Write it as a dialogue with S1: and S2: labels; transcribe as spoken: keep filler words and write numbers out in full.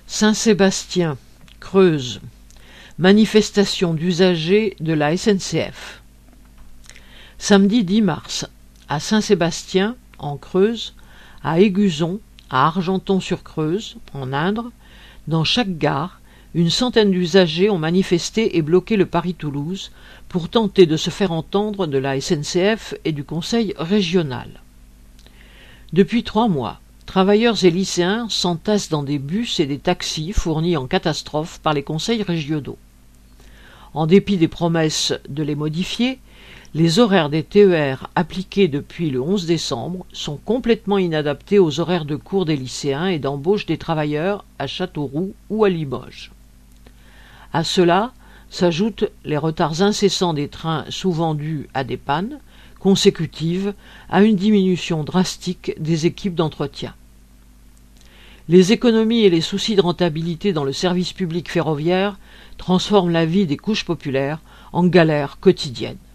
S1: Saint-Sébastien, Creuse. Manifestation d'usagers de la S N C F. Samedi dix mars, à Saint-Sébastien, en Creuse, à Éguzon, à Argenton-sur-Creuse, en Indre, dans chaque gare, une centaine d'usagers ont manifesté et bloqué le Paris-Toulouse pour tenter de se faire entendre de la S N C F et du Conseil régional. Depuis trois mois, travailleurs et lycéens s'entassent dans des bus et des taxis fournis en catastrophe par les conseils régionaux. En dépit des promesses de les modifier, les horaires des T E R appliqués depuis le onze décembre sont complètement inadaptés aux horaires de cours des lycéens et d'embauche des travailleurs à Châteauroux ou à Limoges. À cela s'ajoutent les retards incessants des trains, souvent dus à des pannes consécutives à une diminution drastique des équipes d'entretien. Les économies et les soucis de rentabilité dans le service public ferroviaire transforment la vie des couches populaires en galère quotidienne.